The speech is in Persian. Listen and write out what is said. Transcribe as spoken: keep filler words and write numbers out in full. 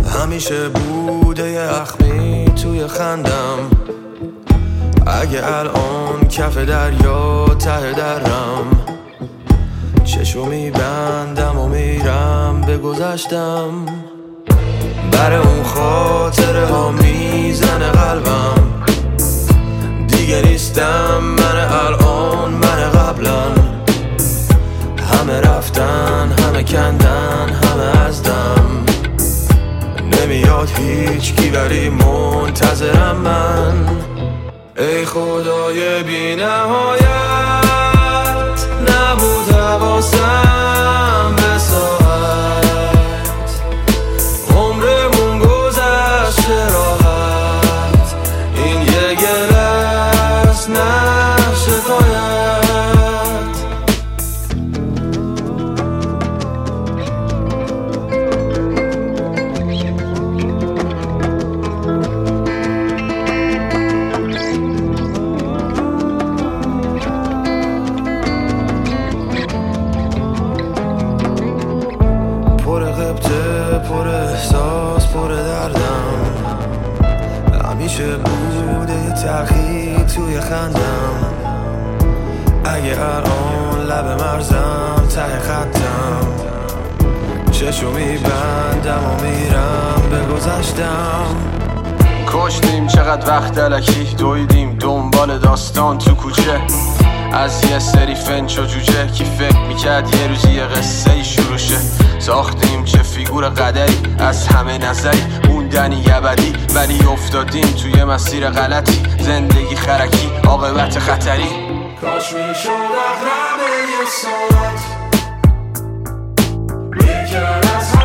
همیشه بوده یه اخمی توی خندم، اگه الان کف دریا ته درم، چشو میبندم و میرم به گذشتم. برای اون خاطره ها میزنه قلبم، دیگه نیستم من الان من قبلا. همه رفتن همه کندن همه از دم، نمیاد هیچ کی ولی منتظرم من. ای خدای بی نهایت نبود حواسم به ساعت، عمرمون گذشت راحت، این یه گله است نه شکایت. پر احساس پر دردم، همیشه بوده یه تلخی توی خندم، اگه الان لب مرزم ته خطم، چشو میبندم و میرم به گذشتم. کشتیم چقدر وقت الکی، دویدیم دنبال داستان تو کوچه، از یه سری فنچ و جوجه کی فکر میکرد یه روزی یه قصه ای شروع شه. ساختیم چه فیگور قدری از همه نظری، موندنی ابدی ولی افتادیم توی مسیر غلطی، زندگی خرکی عاقبت خطری. کاش میشد اقرب یه ساعت میکرد از